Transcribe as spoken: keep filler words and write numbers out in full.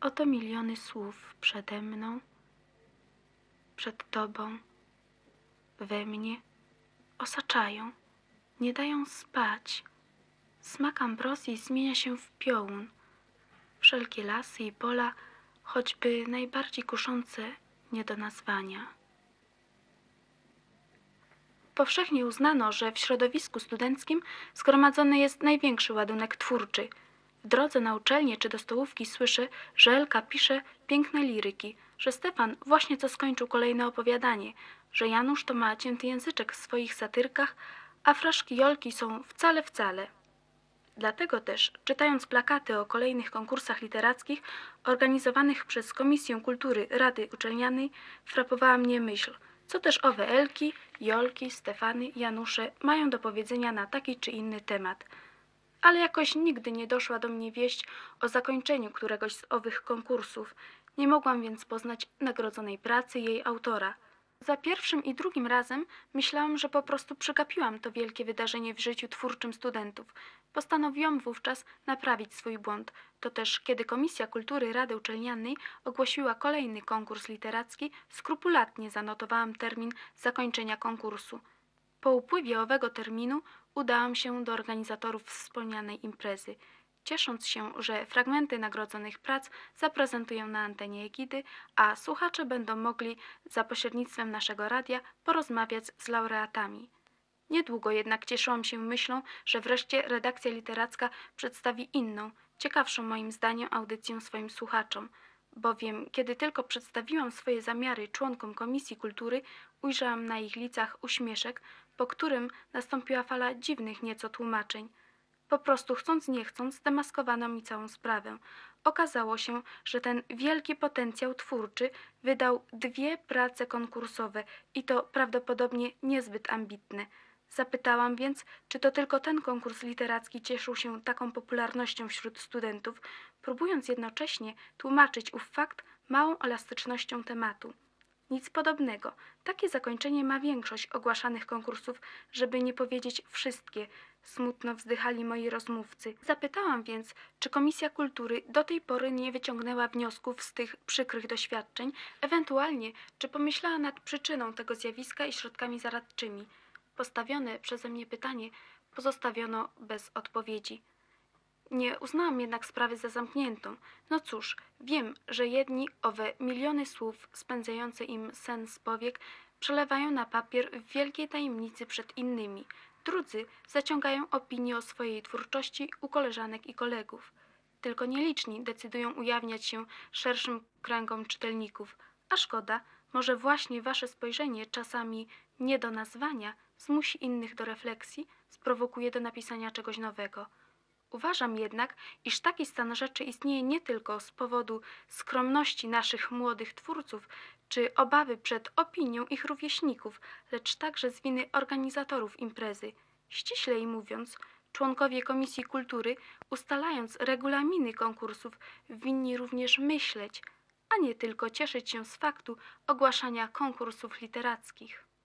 Oto miliony słów przede mną, przed Tobą, we mnie, osaczają, nie dają spać. Smak ambrozji zmienia się w piołun. Wszelkie lasy i pola, choćby najbardziej kuszące, nie do nazwania. Powszechnie uznano, że w środowisku studenckim zgromadzony jest największy ładunek twórczy. W drodze na uczelnię czy do stołówki słyszę, że Elka pisze piękne liryki, że Stefan właśnie co skończył kolejne opowiadanie, że Janusz to ma cięty języczek w swoich satyrkach, a fraszki Jolki są wcale, wcale. Dlatego też, czytając plakaty o kolejnych konkursach literackich organizowanych przez Komisję Kultury Rady Uczelnianej, frapowała mnie myśl, co też owe Elki, Jolki, Stefany, Janusze mają do powiedzenia na taki czy inny temat. Ale jakoś nigdy nie doszła do mnie wieść o zakończeniu któregoś z owych konkursów. Nie mogłam więc poznać nagrodzonej pracy jej autora. Za pierwszym i drugim razem myślałam, że po prostu przegapiłam to wielkie wydarzenie w życiu twórczym studentów. Postanowiłam wówczas naprawić swój błąd. To też, kiedy Komisja Kultury Rady Uczelnianej ogłosiła kolejny konkurs literacki, skrupulatnie zanotowałam termin zakończenia konkursu. Po upływie owego terminu udałam się do organizatorów wspomnianej imprezy. Ciesząc się, że fragmenty nagrodzonych prac zaprezentuję na antenie Egidy, a słuchacze będą mogli za pośrednictwem naszego radia porozmawiać z laureatami. Niedługo jednak cieszyłam się myślą, że wreszcie redakcja literacka przedstawi inną, ciekawszą moim zdaniem audycję swoim słuchaczom, bowiem kiedy tylko przedstawiłam swoje zamiary członkom Komisji Kultury, ujrzałam na ich licach uśmieszek, po którym nastąpiła fala dziwnych nieco tłumaczeń. Po prostu chcąc nie chcąc zdemaskowano mi całą sprawę. Okazało się, że ten wielki potencjał twórczy wydał dwie prace konkursowe i to prawdopodobnie niezbyt ambitne. Zapytałam więc, czy to tylko ten konkurs literacki cieszył się taką popularnością wśród studentów, próbując jednocześnie tłumaczyć ów fakt małą elastycznością tematu. Nic podobnego. Takie zakończenie ma większość ogłaszanych konkursów, żeby nie powiedzieć wszystkie, smutno wzdychali moi rozmówcy. Zapytałam więc, czy Komisja Kultury do tej pory nie wyciągnęła wniosków z tych przykrych doświadczeń, ewentualnie czy pomyślała nad przyczyną tego zjawiska i środkami zaradczymi. Postawione przeze mnie pytanie pozostawiono bez odpowiedzi. Nie uznałam jednak sprawy za zamkniętą. No cóż, wiem, że jedni owe miliony słów spędzające im sen z powiek przelewają na papier w wielkiej tajemnicy przed innymi. Drudzy zaciągają opinie o swojej twórczości u koleżanek i kolegów. Tylko nieliczni decydują ujawniać się szerszym kręgom czytelników. A szkoda, może właśnie wasze spojrzenie czasami nie do nazwania zmusi innych do refleksji, sprowokuje do napisania czegoś nowego. Uważam jednak, iż taki stan rzeczy istnieje nie tylko z powodu skromności naszych młodych twórców, czy obawy przed opinią ich rówieśników, lecz także z winy organizatorów imprezy. Ściślej mówiąc, członkowie Komisji Kultury, ustalając regulaminy konkursów, winni również myśleć, a nie tylko cieszyć się z faktu ogłaszania konkursów literackich.